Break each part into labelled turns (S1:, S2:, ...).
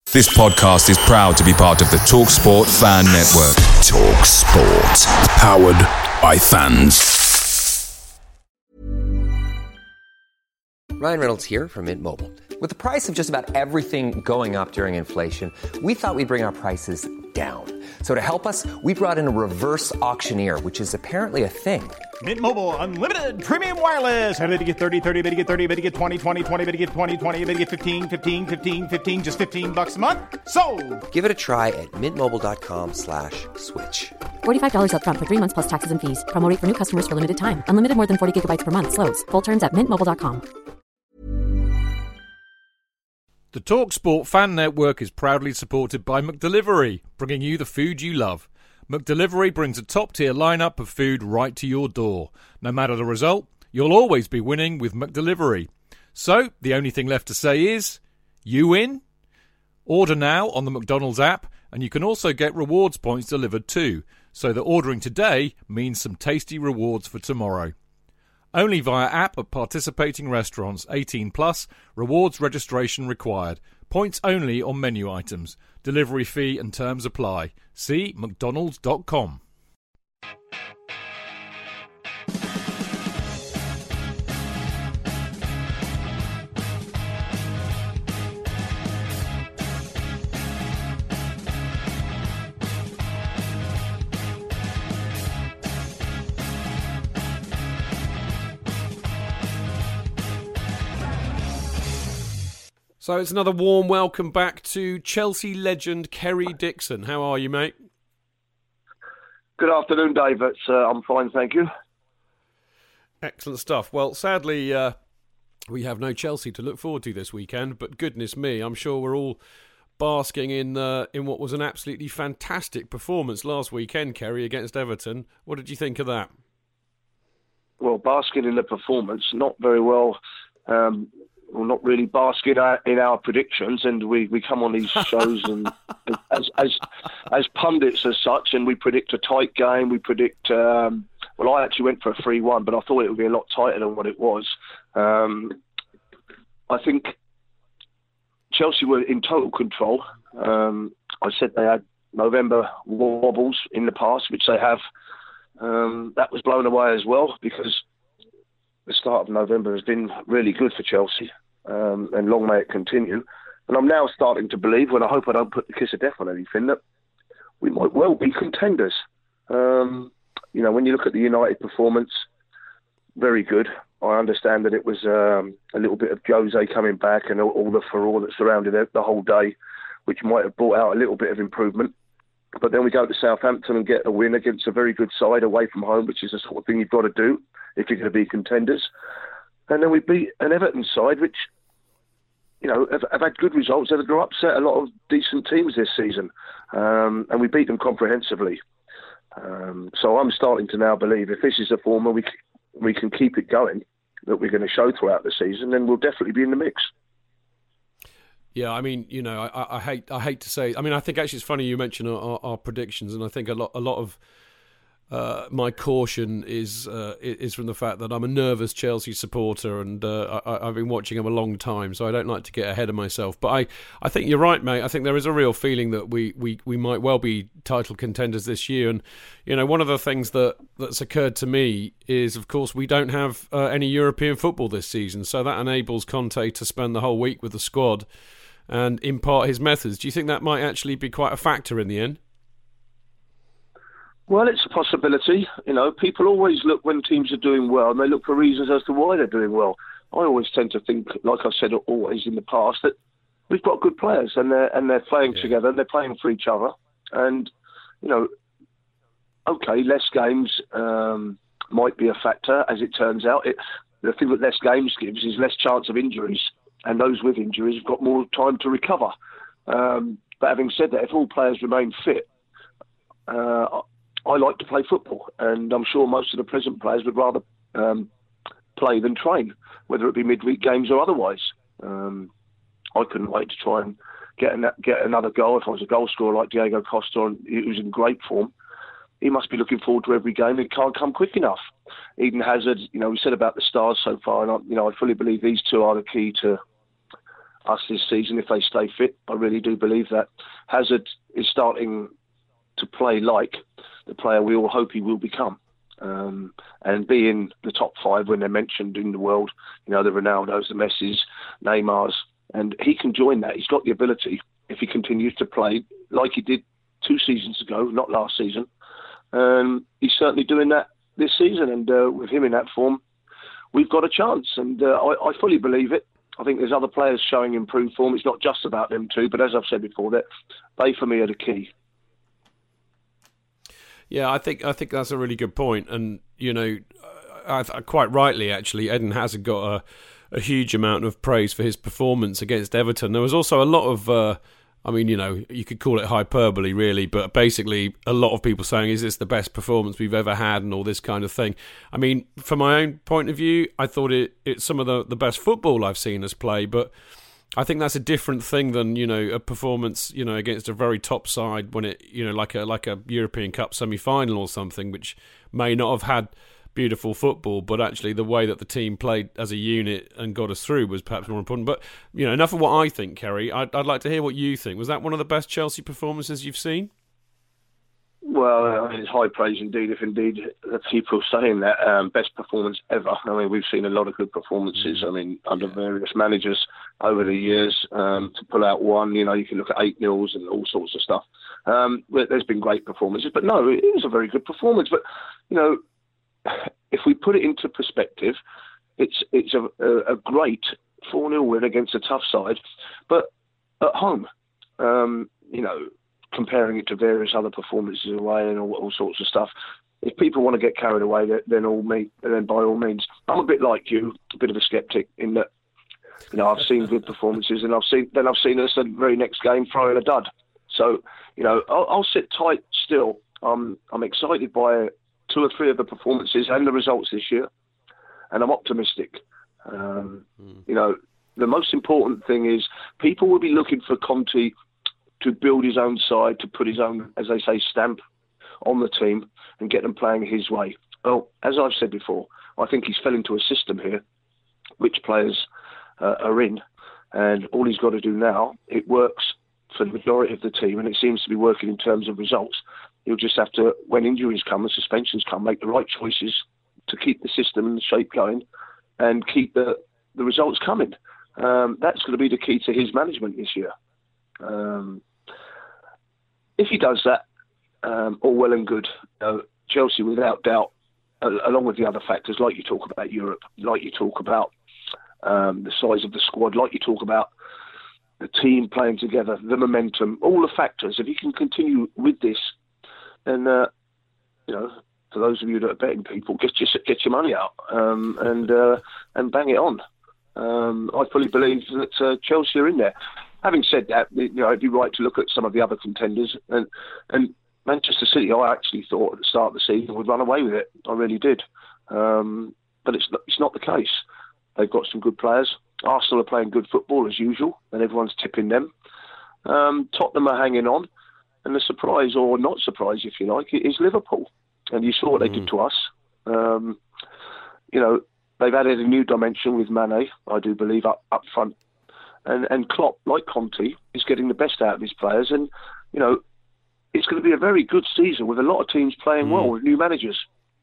S1: This podcast is proud to be part of the TalkSport Fan Network. TalkSport. Powered by fans.
S2: Ryan Reynolds here from Mint Mobile. With the price of just about everything going up during inflation, we thought we'd bring our prices down. So to help us, we brought in a reverse auctioneer, which is apparently a thing.
S3: Mint Mobile Unlimited Premium Wireless. How to get 30, 30, how to get 30, how to get 20, 20, 20, how to get 20, 20, how to get 15, 15, 15, 15, just $15 a month? Sold! Give it a try at mintmobile.com/switch.
S4: $45 up front for 3 months plus taxes and fees. Promo rate for new customers for limited time. Unlimited more than 40 gigabytes per month. Slows full terms at mintmobile.com.
S5: The TalkSport Fan Network is proudly supported by McDelivery, bringing you the food you love. McDelivery brings a top-tier lineup of food right to your door. No matter the result, you'll always be winning with McDelivery. So, the only thing left to say is, you win? Order now on the McDonald's app, and you can also get rewards points delivered too, so that ordering today means some tasty rewards for tomorrow. Only via app at participating restaurants. 18 plus. Rewards registration required. Points only on menu items. Delivery fee and terms apply. See mcdonalds.com.
S6: So it's another warm welcome back to Chelsea legend Kerry Dixon. How are you, mate?
S7: Good afternoon, Dave. I'm fine, thank you.
S6: Excellent stuff. Well, sadly, we have no Chelsea to look forward to this weekend, but goodness me, I'm sure we're all basking in what was an absolutely fantastic performance last weekend, Kerry, against Everton. What did you think of that?
S7: Well, basking in the performance, not very well. Well, not really basking in our predictions, and we come on these shows and as pundits as such, and we predict a tight game. We predict. Well, I actually went for a 3-1, but I thought it would be a lot tighter than what it was. I think Chelsea were in total control. I said they had November wobbles in the past, which they have. That was blown away as well because the start of November has been really good for Chelsea, and long may it continue. And I'm now starting to believe, when I hope I don't put the kiss of death on anything, that we might well be contenders. When you look at the United performance, very good. I understand that it was a little bit of Jose coming back and all the furore that surrounded it the whole day, which might have brought out a little bit of improvement. But then we go to Southampton and get a win against a very good side away from home, which is the sort of thing you've got to do if you're going to be contenders. And then we beat an Everton side, which, have had good results. They've upset a lot of decent teams this season. And we beat them comprehensively. So I'm starting to now believe if this is a form where we can keep it going, that we're going to show throughout the season, then we'll definitely be in the mix.
S6: Yeah, I mean, I hate to say. I mean, I think actually it's funny you mentioned our predictions, and I think a lot of my caution is from the fact that I'm a nervous Chelsea supporter, and I've been watching them a long time, so I don't like to get ahead of myself. But I think you're right, mate. I think there is a real feeling that we might well be title contenders this year. And one of the things that's occurred to me is, of course, we don't have any European football this season, so that enables Conte to spend the whole week with the squad and impart his methods. Do you think that might actually be quite a factor in the end?
S7: Well, it's a possibility. People always look when teams are doing well, and they look for reasons as to why they're doing well. I always tend to think, like I've said always in the past, that we've got good players and they're playing together, and they're playing for each other. And, okay, less games might be a factor, as it turns out. The thing that less games gives is less chance of injuries, and those with injuries have got more time to recover. But having said that, if all players remain fit, I like to play football, and I'm sure most of the present players would rather play than train, whether it be midweek games or otherwise. I couldn't wait to try and get another goal. If I was a goal scorer like Diego Costa, who's in great form, he must be looking forward to every game. It can't come quick enough. Eden Hazard, we said about the stars so far, and I fully believe these two are the key to us this season if they stay fit. I really do believe that. Hazard is starting to play like the player we all hope he will become. And be in the top 5 when they're mentioned in the world, the Ronaldos, the Messis, Neymars, and he can join that. He's got the ability if he continues to play like he did 2 seasons ago, not last season. He's certainly doing that this season, and with him in that form, we've got a chance, and I fully believe it. I think there's other players showing improved form. It's not just about them two, but as I've said before, that they for me are the key.
S6: Yeah, I think that's a really good point, and quite rightly actually, Eden Hazard got a huge amount of praise for his performance against Everton. There was also a lot of, you could call it hyperbole really, but basically a lot of people saying, is this the best performance we've ever had and all this kind of thing. I mean, from my own point of view, I thought it's some of the best football I've seen us play, but I think that's a different thing than, a performance, against a very top side when it, like a European Cup semi-final or something, which may not have had beautiful football, but actually the way that the team played as a unit and got us through was perhaps more important. But, enough of what I think, Kerry. I'd like to hear what you think. Was that one of the best Chelsea performances you've seen?
S7: Well, it's high praise indeed, if indeed the people saying that best performance ever. I mean, we've seen a lot of good performances. I mean, under various managers over the years to pull out one. You can look at 8-0s and all sorts of stuff. There's been great performances, but no, it was a very good performance. But if we put it into perspective, it's a great 4-0 win against a tough side, but at home. Comparing it to various other performances away and all sorts of stuff. If people want to get carried away, then by all means. I'm a bit like you, a bit of a sceptic in that. I've seen good performances, and I've seen us the very next game throw in a dud. So I'll sit tight still. I'm excited by 2 or 3 of the performances and the results this year, and I'm optimistic. The most important thing is people will be looking for Conte to build his own side, to put his own, as they say, stamp on the team and get them playing his way. Well, as I've said before, I think he's fell into a system here, which players are in, and all he's got to do now, it works for the majority of the team, and it seems to be working in terms of results. He'll just have to, when injuries come and suspensions come, make the right choices to keep the system and the shape going and keep the results coming. That's going to be the key to his management this year. If he does that, all well and good. Chelsea, without doubt, along with the other factors, like you talk about Europe, like you talk about the size of the squad, like you talk about the team playing together, the momentum, all the factors. If he can continue with this, then for those of you that are betting people, get your money out and bang it on. I fully believe that Chelsea are in there. Having said that, it'd be right to look at some of the other contenders. And Manchester City, I actually thought at the start of the season would run away with it. I really did. But it's not the case. They've got some good players. Arsenal are playing good football as usual, and everyone's tipping them. Tottenham are hanging on. And the surprise, or not surprise if you like, is Liverpool. And you saw what they did to us. They've added a new dimension with Mane, I do believe, up front. And Klopp, like Conte, is getting the best out of his players. And, it's going to be a very good season with a lot of teams playing well with new managers.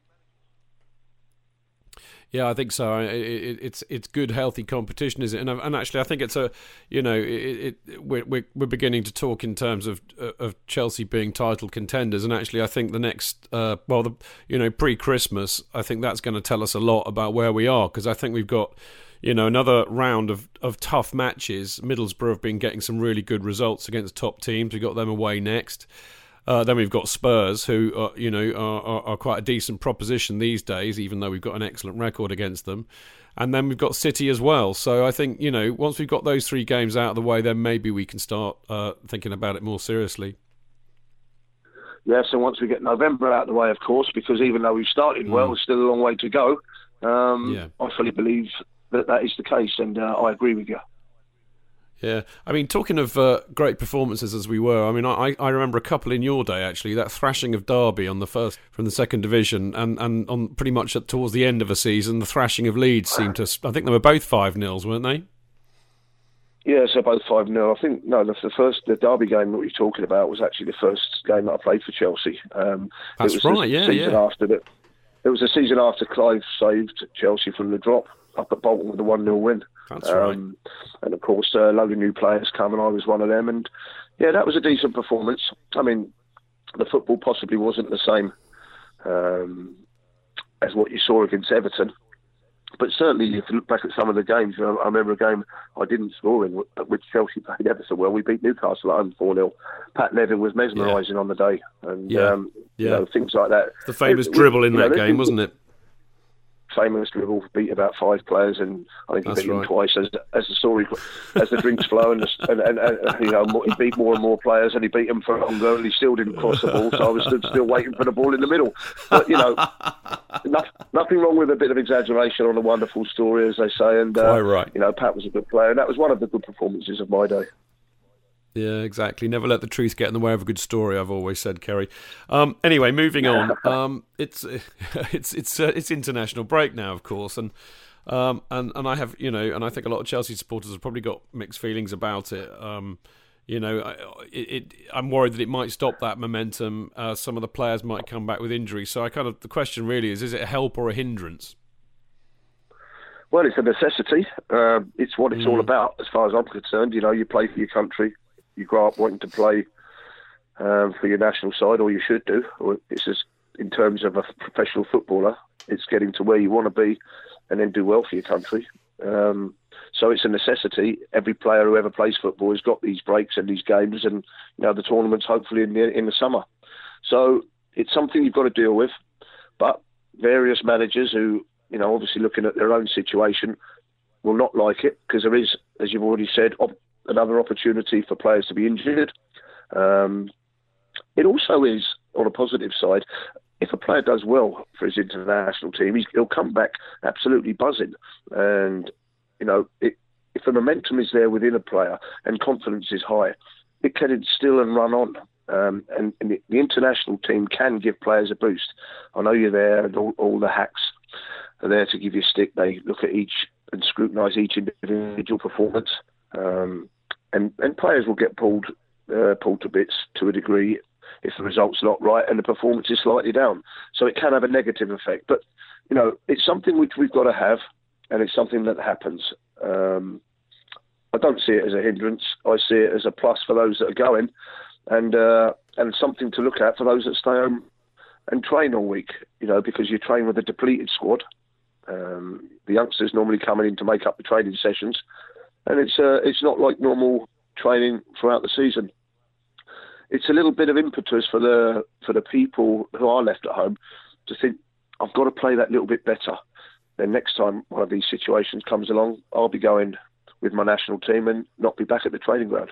S6: Yeah, I think so. It's good, healthy competition, is it? And actually, I think it's we're beginning to talk in terms of Chelsea being title contenders. And actually, I think the next, pre-Christmas, I think that's going to tell us a lot about where we are, because I think we've got, another round of tough matches. Middlesbrough have been getting some really good results against top teams. We've got them away next. Then we've got Spurs, who are quite a decent proposition these days, even though we've got an excellent record against them. And then we've got City as well. So I think, once we've got those 3 games out of the way, then maybe we can start thinking about it more seriously.
S7: Yes, and once we get November out of the way, of course, because even though we've started well, there's still a long way to go. I fully believe that is the case, and I agree with you.
S6: Yeah, I mean, talking of great performances as we were, I mean, I remember a couple in your day, actually, that thrashing of Derby on the first from the second division, and on pretty much towards the end of a season, the thrashing of Leeds seemed to, I think they were both 5-0s, weren't they?
S7: Yeah, so both 5-0. I think, no, the Derby game that we're talking about was actually the first game that I played for Chelsea.
S6: That's right, yeah.
S7: It was a season after Clive saved Chelsea from the drop up at Bolton with a 1-0 win.
S6: That's right.
S7: And of course, a load of new players come, and I was one of them. And yeah, that was a decent performance. I mean, the football possibly wasn't the same as what you saw against Everton. But certainly, if you look back at some of the games, I remember a game I didn't score in, which Chelsea played ever so well. We beat Newcastle at home 4-0. Pat Nevin was mesmerising on the day. And, you know, things like that.
S6: The famous dribble in that game, wasn't it?
S7: Famous dribble, beat about 5 players, and I think he beat them twice as the drinks flow, and you know, he beat more and more players, and he beat them for longer, and he still didn't cross the ball, so I was still waiting for the ball in the middle. But you know, nothing wrong with a bit of exaggeration on a wonderful story, as they say. And
S6: quite right.
S7: You know, Pat was a good player, and that was one of the good performances of my day.
S6: Yeah, exactly. Never let the truth get in the way of a good story, I've always said, Kerry. Anyway, moving on. It's international break now, of course, and I have, you know, and I think a lot of Chelsea supporters have probably got mixed feelings about it. You know, I'm worried that it might stop that momentum. Some of the players might come back with injuries. So the question really is it a help or a hindrance?
S7: Well, it's a necessity. It's what it's all about, as far as I'm concerned. You know, you play for your country. You grow up wanting to play for your national side, or you should do. Or it's just, in terms of a professional footballer, it's getting to where you want to be and then do well for your country. So it's a necessity. Every player who ever plays football has got these breaks and these games, and you know, the tournaments hopefully in the summer. So it's something you've got to deal with. But various managers who, you know, obviously looking at their own situation, will not like it, because there is, as you've already said, another opportunity for players to be injured. It also is, on a positive side, if a player does well for his international team, he'll come back absolutely buzzing. And, you know, if the momentum is there within a player and confidence is high, it can instill and run on. And the international team can give players a boost. I know you're there, and all the hacks are there to give you a stick. They look at each and scrutinise each individual performance. And players will get pulled to bits to a degree if the result's not right and the performance is slightly down. So it can have a negative effect. But, you know, it's something which we've got to have, and it's something that happens. I don't see it as a hindrance. I see it as a plus for those that are going, and something to look at for those that stay home and train all week, you know, because you train with a depleted squad. The youngsters normally coming in to make up the training sessions, and it's not like normal training throughout the season. It's a little bit of impetus for the people who are left at home to think, I've got to play that little bit better. Then next time one of these situations comes along, I'll be going with my national team and not be back at the training ground.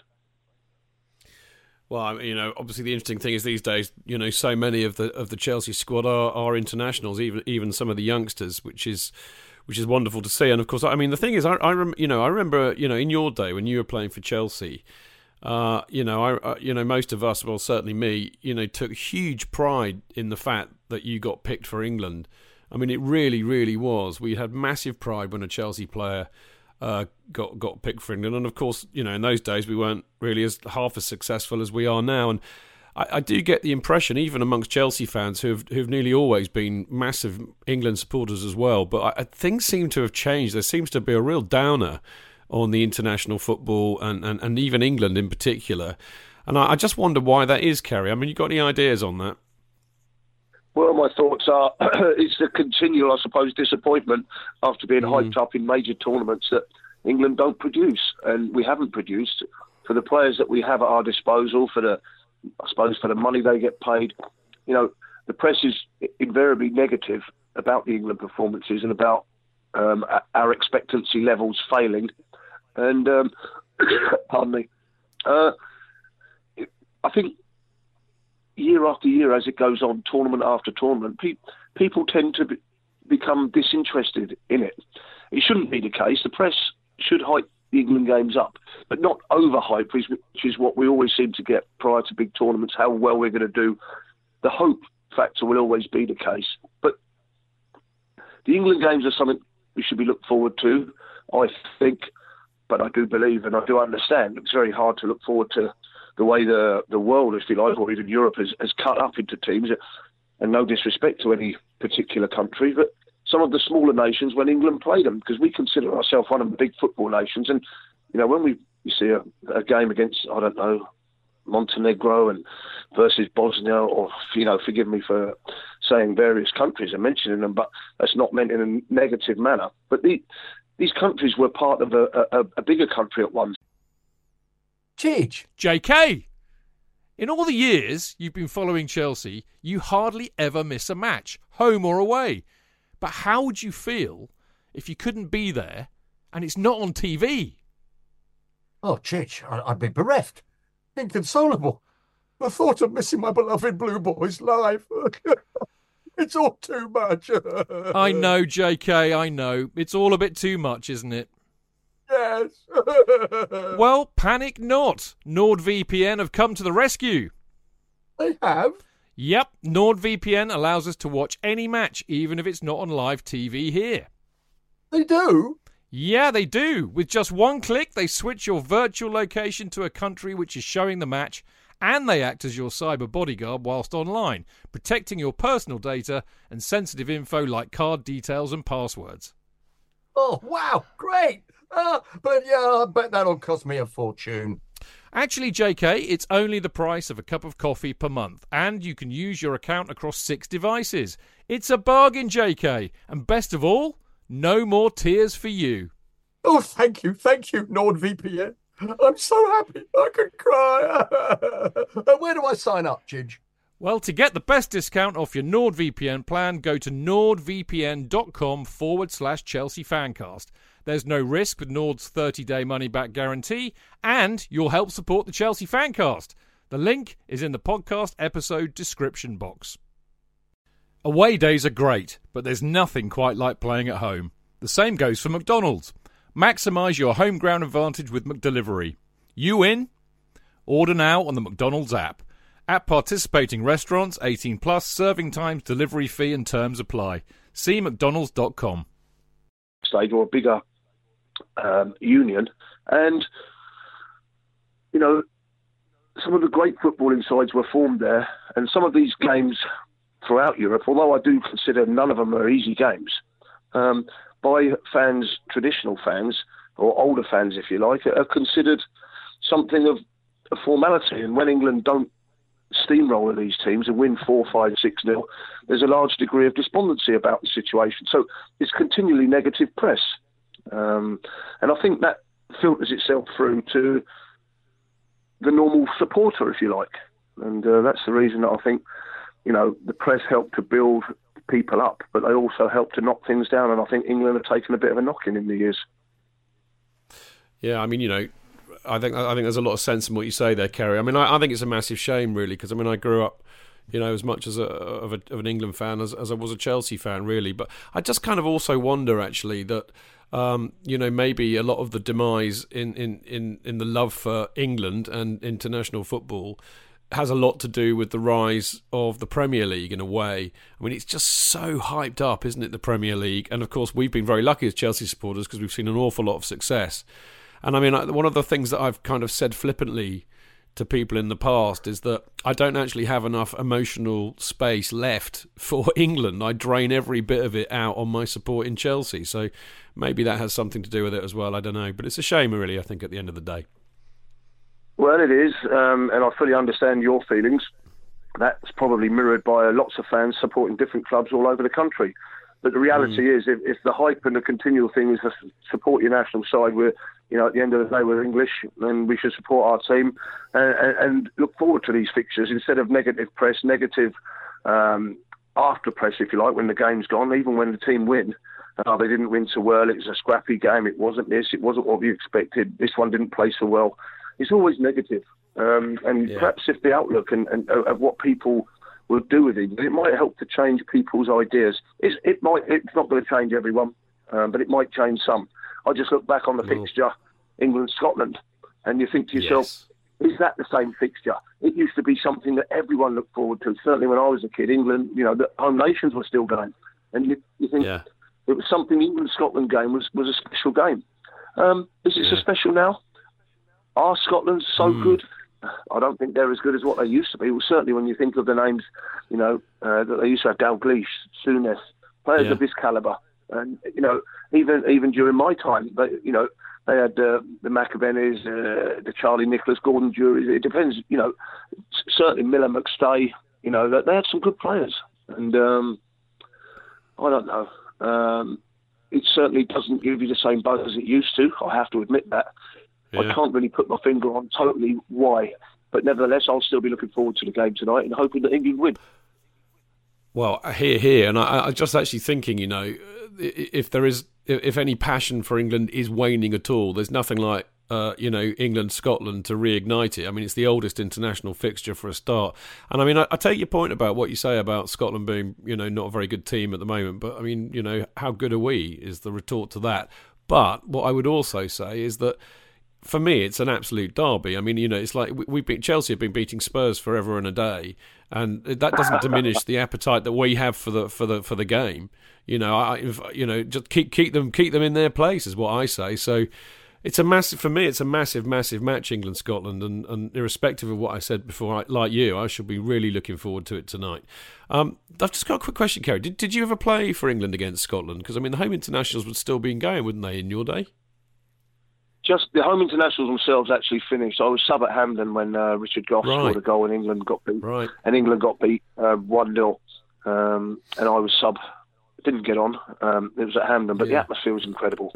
S6: Well, you know, obviously the interesting thing is these days, you know, so many of the Chelsea squad are internationals, even some of the youngsters, which is wonderful to see. And of course, I mean, the thing is, I remember, you know, in your day when you were playing for Chelsea, you know, most of us, well, certainly me, you know, took huge pride in the fact that you got picked for England. I mean, it really, really was. We had massive pride when a Chelsea player got picked for England, and of course, you know, in those days we weren't really half as successful as we are now. And I do get the impression, even amongst Chelsea fans who've nearly always been massive England supporters as well, but things seem to have changed. There seems to be a real downer on the international football and even England in particular. And I just wonder why that is, Kerry. I mean, you got any ideas on that?
S7: Well, my thoughts are it's the continual, I suppose, disappointment after being hyped up in major tournaments that England don't produce, and we haven't produced for the players that we have at our disposal, for the money they get paid. You know, the press is invariably negative about the England performances and about our expectancy levels failing. And, pardon me, I think year after year, as it goes on, tournament after tournament, people tend to become disinterested in it. It shouldn't be the case. The press should hype the England games up, but not overhype, which is what we always seem to get prior to big tournaments, how well we're going to do. The hope factor will always be the case. But the England games are something we should be looked forward to, I think. but I do believe and I do understand it's very hard to look forward to the way the world, if you like, or even Europe has cut up into teams. And no disrespect to any particular country, but some of the smaller nations when England played them, because we consider ourselves one of the big football nations. And, you know, when you see a game against, I don't know, Montenegro and versus Bosnia, or, you know, forgive me for saying various countries and mentioning them, but that's not meant in a negative manner. But these countries were part of a bigger country at once.
S5: Chidge. JK. In all the years you've been following Chelsea, you hardly ever miss a match, home or away. But how would you feel if you couldn't be there and it's not on TV?
S8: Oh, Chidge, I'd be bereft, inconsolable. The thought of missing my beloved Blue Boys live. It's all too much.
S5: I know, JK, I know. It's all a bit too much, isn't it?
S8: Yes.
S5: Well, panic not. NordVPN have come to the rescue.
S8: They have?
S5: Yep, NordVPN allows us to watch any match, even if it's not on live TV here.
S8: They do?
S5: Yeah, they do. With just one click, they switch your virtual location to a country which is showing the match, and they act as your cyber bodyguard whilst online, protecting your personal data and sensitive info like card details and passwords.
S8: Oh, wow, great. But yeah, I bet that'll cost me a fortune.
S5: Actually, JK, it's only the price of a cup of coffee per month, and you can use your account across 6 devices. It's a bargain, JK, and best of all, no more tears for you.
S8: Oh, thank you, NordVPN. I'm so happy, I could cry. Where do I sign up, Chidge?
S5: Well, to get the best discount off your NordVPN plan, go to nordvpn.com/Chelsea Fancast. There's no risk with Nord's 30-day money-back guarantee, and you'll help support the Chelsea Fancast. The link is in the podcast episode description box. Away days are great, but there's nothing quite like playing at home. The same goes for McDonald's. Maximise your home ground advantage with McDelivery. You in? Order now on the McDonald's app. At participating restaurants, 18 plus, serving times, delivery fee and terms apply. See mcdonalds.com.
S7: Stage or a bigger union, and you know, some of the great footballing sides were formed there, and some of these games throughout Europe, although I do consider none of them are easy games, by fans, traditional fans or older fans if you like, are considered something of a formality. And when England don't steamroller these teams and win 4-5-6-0, there's a large degree of despondency about the situation. So it's continually negative press. And I think that filters itself through to the normal supporter, if you like. And that's the reason that I think, you know, the press help to build people up, but they also help to knock things down. And I think England have taken a bit of a knocking in the years.
S6: Yeah, I mean, you know, I think there's a lot of sense in what you say there, Kerry. I mean, I think it's a massive shame, really, because I mean, I grew up, you know, as much as of an England fan as I was a Chelsea fan, really. But I just kind of also wonder, actually, that you know, maybe a lot of the demise in the love for England and international football has a lot to do with the rise of the Premier League in a way. I mean, it's just so hyped up, isn't it, the Premier League? And of course, we've been very lucky as Chelsea supporters because we've seen an awful lot of success. And I mean, one of the things that I've kind of said flippantly to people in the past is that I don't actually have enough emotional space left for England. I drain every bit of it out on my support in Chelsea. So maybe that has something to do with it as well. I don't know. But it's a shame, really, I think, at the end of the day.
S7: Well, it is. And I fully understand your feelings. That's probably mirrored by lots of fans supporting different clubs all over the country. But the reality is, if the hype and the continual thing is to support your national side, we're, you know, at the end of the day, we're English, and we should support our team and look forward to these fixtures instead of negative press, negative after press, if you like, when the game's gone, even when the team win. They didn't win so well, it was a scrappy game, it wasn't this, it wasn't what we expected, this one didn't play so well. It's always negative. Perhaps if the outlook and of what people will do with it might help to change people's ideas. It's not going to change everyone, but it might change some. I just look back on the fixture, England-Scotland, and you think to yourself, is that the same fixture? It used to be something that everyone looked forward to. Certainly when I was a kid, England, you know, the home nations were still going. And you think it was something, the England-Scotland game was a special game. Is it so special now? Are Scotland so good? I don't think they're as good as what they used to be. Well, certainly when you think of the names, that they used to have Dalglish, Souness, players of this calibre. And, even during my time, they had the McAvenis, the Charlie Nicholas, Gordon Jury. It depends, certainly Miller McStay, they had some good players. And I don't know. It certainly doesn't give you the same buzz as it used to. I have to admit that. Yeah. I can't really put my finger on totally why. But nevertheless, I'll still be looking forward to the game tonight and hoping that England win.
S6: Well, here. And I just actually thinking, if any passion for England is waning at all, there's nothing like, England-Scotland to reignite it. I mean, it's the oldest international fixture for a start. And I mean, I take your point about what you say about Scotland being, not a very good team at the moment. But I mean, how good are we is the retort to that. But what I would also say is that, for me, it's an absolute derby. I mean, it's like Chelsea have been beating Spurs forever and a day, and that doesn't diminish the appetite that we have for the game. Just keep them in their place is what I say. So it's a massive match, England-Scotland, and irrespective of what I said before, like you, I should be really looking forward to it tonight. I've just got a quick question, Kerry. Did you ever play for England against Scotland? Because I mean, the home internationals would still be going, wouldn't they, in your day?
S7: Just the home internationals themselves actually finished. I was sub at Hampden when Richard Gough scored a goal and England got beat. Right. And England got beat 1-0. And I was sub. Didn't get on. It was at Hampden, but the atmosphere was incredible.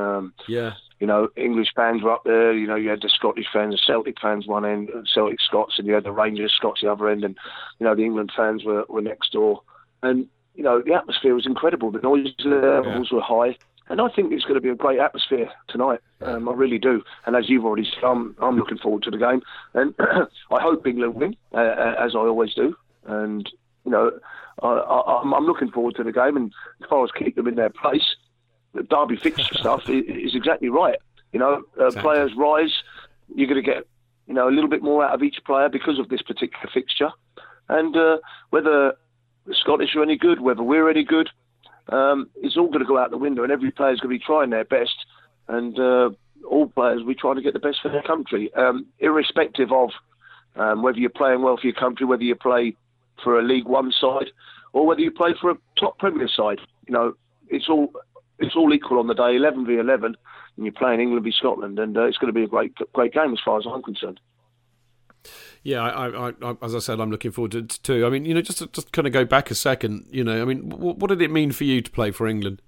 S7: English fans were up there. You had the Scottish fans, the Celtic fans one end, Celtic Scots, and you had the Rangers Scots the other end, and the England fans were next door. And the atmosphere was incredible. The noise levels were high. And I think it's going to be a great atmosphere tonight. I really do. And as you've already said, I'm looking forward to the game. And I hope England win, as I always do. And, I'm looking forward to the game. And as far as keep them in their place, the derby fixture stuff is exactly right. Players rise. You're going to get, a little bit more out of each player because of this particular fixture. And whether the Scottish are any good, whether we're any good, it's all going to go out the window, and every player's going to be trying their best, and all players will be trying to get the best for their country, irrespective of whether you're playing well for your country, whether you play for a League One side, or whether you play for a top Premier side. It's all equal on the day, 11 v 11, and you're playing England v Scotland, and it's going to be a great game as far as I'm concerned.
S6: Yeah, I as I said, I'm looking forward to it too. I mean, just to kind of go back a second, I mean, what did it mean for you to play for England?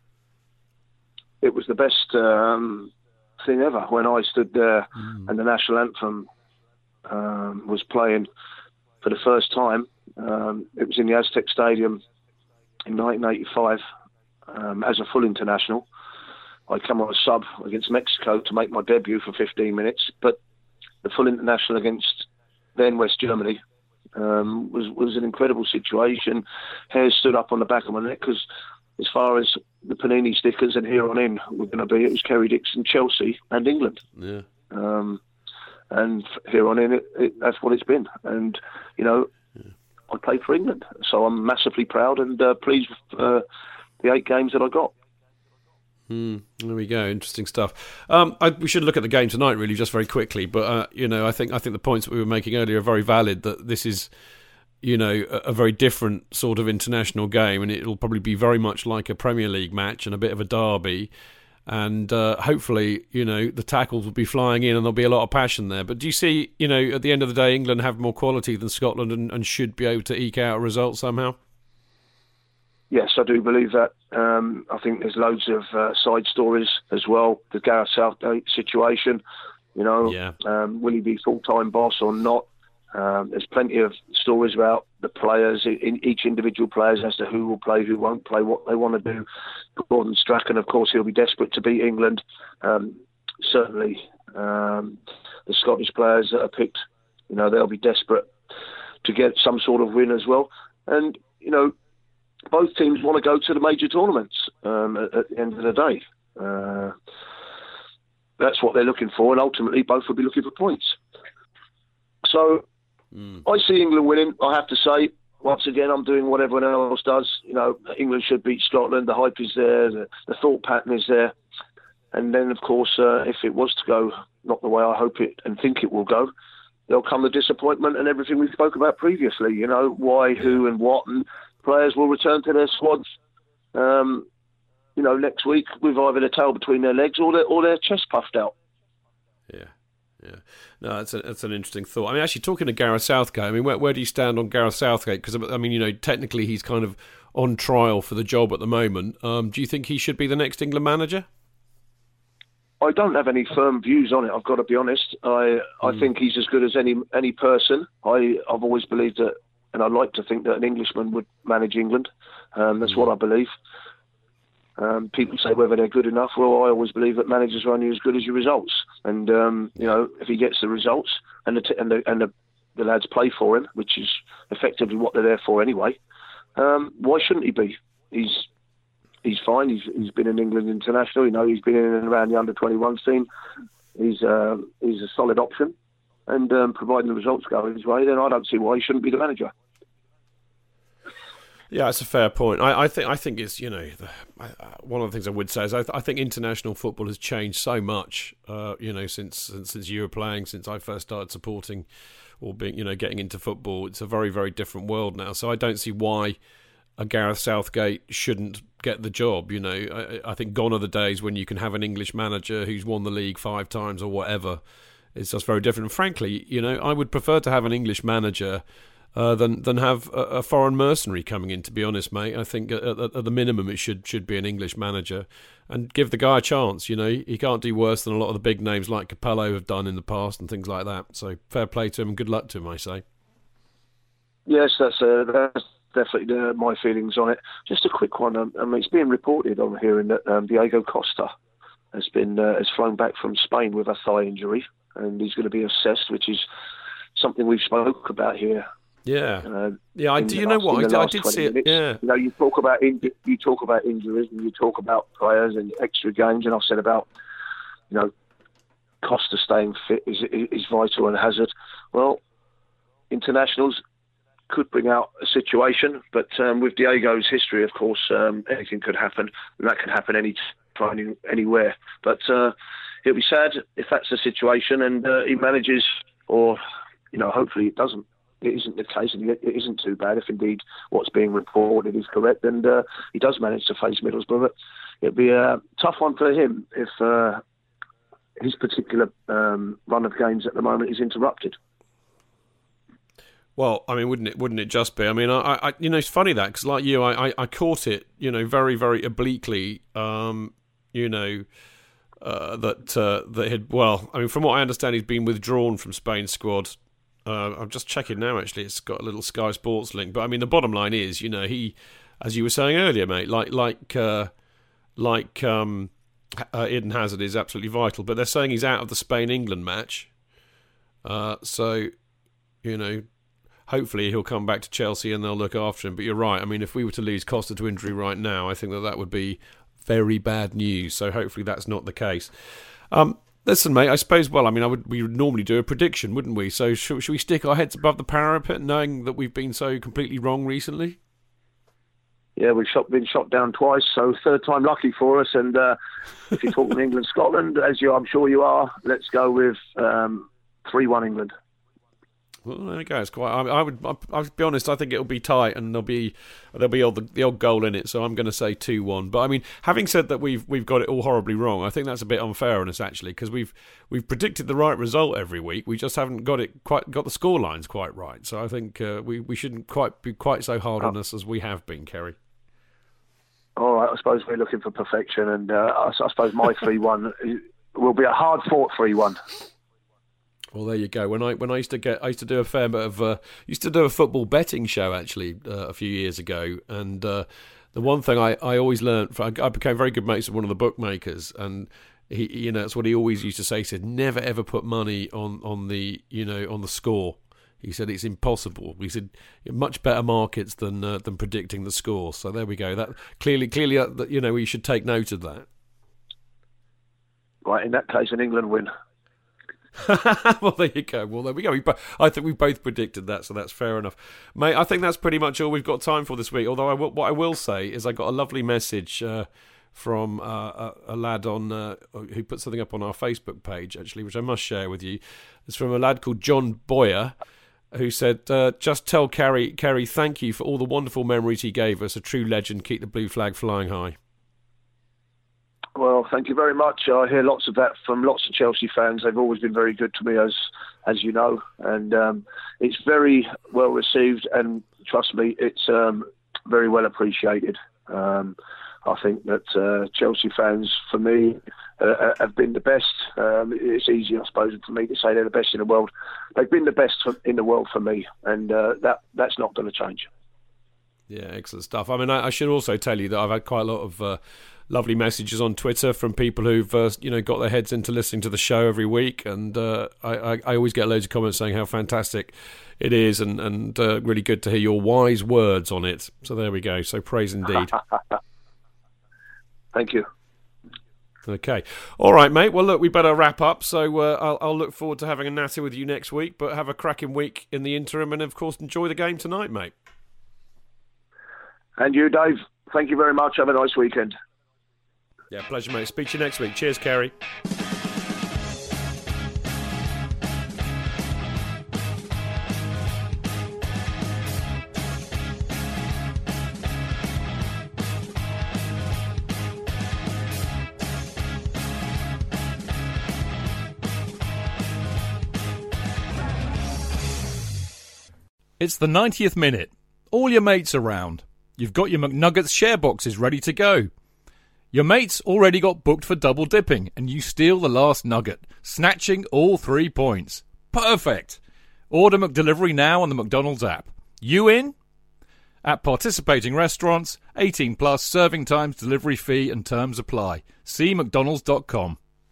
S7: It was the best thing ever when I stood there and the national anthem was playing for the first time. It was in the Aztec Stadium in 1985 as a full international. I come on a sub against Mexico to make my debut for 15 minutes, but the full international against then West Germany was an incredible situation. Hair stood up on the back of my neck because as far as the Panini stickers and here on in were going to be, it was Kerry Dixon, Chelsea and England. Yeah. And here on in, that's what it's been. And, I played for England. So I'm massively proud and pleased with the 8 games that I got.
S6: There we go. Interesting stuff. We should look at the game tonight, really, just very quickly. But I think the points that we were making earlier are very valid. That this is, a very different sort of international game, and it'll probably be very much like a Premier League match and a bit of a derby. And hopefully, the tackles will be flying in, and there'll be a lot of passion there. But do you see, at the end of the day, England have more quality than Scotland and should be able to eke out a result somehow?
S7: Yes, I do believe that. I think there's loads of side stories as well. The Gareth Southgate situation, will he be full-time boss or not? There's plenty of stories about the players, in each individual players as to who will play, who won't play, what they want to do. Gordon Strachan, of course, he'll be desperate to beat England. Certainly, the Scottish players that are picked, they'll be desperate to get some sort of win as well. And, both teams want to go to the major tournaments at the end of the day. That's what they're looking for, and ultimately both will be looking for points. So I see England winning, I have to say. Once again, I'm doing what everyone else does. England should beat Scotland. The hype is there. The thought pattern is there. And then, of course, if it was to go not the way I hope it and think it will go, there'll come the disappointment and everything we spoke about previously. You know, why, who, and what, and players will return to their squads. Next week with either the tail between their legs or their chest puffed out.
S6: Yeah. No, that's an interesting thought. I mean, actually, talking to Gareth Southgate, I mean, where do you stand on Gareth Southgate? Because, I mean, technically he's kind of on trial for the job at the moment. Do you think he should be the next England manager?
S7: I don't have any firm views on it, I've got to be honest. I think he's as good as any person. I've always believed that, and I'd like to think that an Englishman would manage England. That's what I believe. People say whether they're good enough. Well, I always believe that managers are only as good as your results. And if he gets the results and the lads play for him, which is effectively what they're there for anyway, why shouldn't he be? He's fine. He's been in England international. He's been in and around the under-21 scene. He's a solid option, and providing the results go his way, then I don't see why he shouldn't be the manager.
S6: Yeah, that's a fair point. I think it's one of the things I would say is I think international football has changed so much. Since you were playing, since I first started supporting or being getting into football, it's a very, very different world now. So I don't see why a Gareth Southgate shouldn't get the job. I think gone are the days when you can have an English manager who's won the league 5 times or whatever. It's just very different. And frankly, I would prefer to have an English manager than have a foreign mercenary coming in, to be honest, mate. I think at the minimum it should be an English manager and give the guy a chance. He can't do worse than a lot of the big names like Capello have done in the past and things like that. So fair play to him and good luck to him, I say.
S7: Yes, that's definitely my feelings on it. Just a quick one. It's being reported on here that Diego Costa has flown back from Spain with a thigh injury, and he's going to be assessed, which is something we've spoke about here.
S6: Yeah, I did see it. Yeah,
S7: you talk about injuries, and you talk about players and extra games, and I've said about Costa staying fit is vital and hazard. Well, internationals could bring out a situation, but with Diego's history, of course, anything could happen, and that could happen anywhere. But it'll be sad if that's the situation, and he manages, or hopefully it doesn't. It isn't the case, and it isn't too bad if indeed what's being reported is correct, and he does manage to face Middlesbrough. But it'd be a tough one for him if his particular run of games at the moment is interrupted.
S6: Well, I mean, wouldn't it just be? I mean, I it's funny that, because like you, I caught it, very, very obliquely, that had, well, I mean, from what I understand, he's been withdrawn from Spain's squad. I'm just checking now, actually. It's got a little Sky Sports link. But, I mean, the bottom line is, he, as you were saying earlier, mate, like Eden Hazard is absolutely vital. But they're saying he's out of the Spain-England match. So, hopefully he'll come back to Chelsea and they'll look after him. But you're right. I mean, if we were to lose Costa to injury right now, I think that would be very bad news. So hopefully that's not the case. Listen, mate, I suppose, well, I mean, we would normally do a prediction, wouldn't we? So should we stick our heads above the parapet knowing that we've been so completely wrong recently?
S7: Yeah, we've been shot down twice, so third time lucky for us. And if you're talking England-Scotland, I'm sure you are, let's go with 3-1 England.
S6: Well, there we go. It's quite. I'll be honest. I think it'll be tight, and there'll be the odd goal in it. So I'm going to say 2-1. But I mean, having said that, we've got it all horribly wrong. I think that's a bit unfair on us actually, because we've predicted the right result every week. We just haven't got the score lines quite right. So I think we shouldn't be quite so hard on us as we have been, Kerry.
S7: All right. I suppose we're looking for perfection, and I suppose my 3-1 will be a hard-fought 3-1.
S6: Well, there you go. When I used to do a fair bit of used to do a football betting show actually a few years ago, and the one thing I always learned, I became very good mates with one of the bookmakers, and he that's what he always used to say. He said, never ever put money on the score. He said it's impossible. He said much better markets than predicting the score. So there we go. That clearly we should take note of that.
S7: Right, in that case, an England win.
S6: Well, there you go. Well, there we go. I think we both predicted that, so that's fair enough. Mate, I think that's pretty much all we've got time for this week. Although what I will say is I got a lovely message from a lad on who put something up on our Facebook page, actually, which I must share with you. It's from a lad called John Boyer, who said, just tell Kerry thank you for all the wonderful memories he gave us. A true legend. Keep the blue flag flying high.
S7: Well, thank you very much. I hear lots of that from lots of Chelsea fans. They've always been very good to me, as you know, and it's very well received. And trust me, it's very well appreciated. I think that Chelsea fans, for me, have been the best. It's easy, I suppose, for me to say they're the best in the world. They've been the best in the world for me, and that's not going to change.
S6: Yeah, excellent stuff. I mean, I should also tell you that I've had quite a lot of lovely messages on Twitter from people who've got their heads into listening to the show every week, and I always get loads of comments saying how fantastic it is, and really good to hear your wise words on it. So there we go. So praise indeed.
S7: Thank you.
S6: Okay. All right, mate. Well, look, we better wrap up. So I'll look forward to having a natter with you next week, but have a cracking week in the interim, and of course enjoy the game tonight, mate.
S7: And you, Dave. Thank you very much. Have a nice weekend.
S6: Yeah, pleasure, mate. Speak to you next week. Cheers, Kerry.
S5: It's the 90th minute. All your mates around. You've got your McNuggets share boxes ready to go. Your mates already got booked for double dipping, and you steal the last nugget, snatching all 3 points. Perfect. Order McDelivery now on the McDonald's app. You in? At participating restaurants, 18 plus, serving times, delivery fee and terms apply. See mcdonalds.com.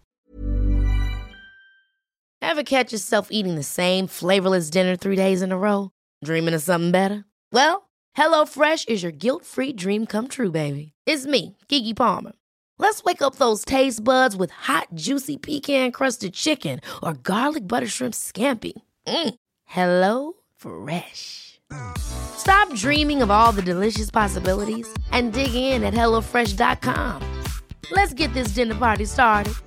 S9: Ever catch yourself eating the same flavorless dinner 3 days in a row? Dreaming of something better? Well, HelloFresh is your guilt-free dream come true, baby. It's me, Keke Palmer. Let's wake up those taste buds with hot, juicy pecan-crusted chicken or garlic butter shrimp scampi. Hello Fresh. Stop dreaming of all the delicious possibilities and dig in at HelloFresh.com. Let's get this dinner party started.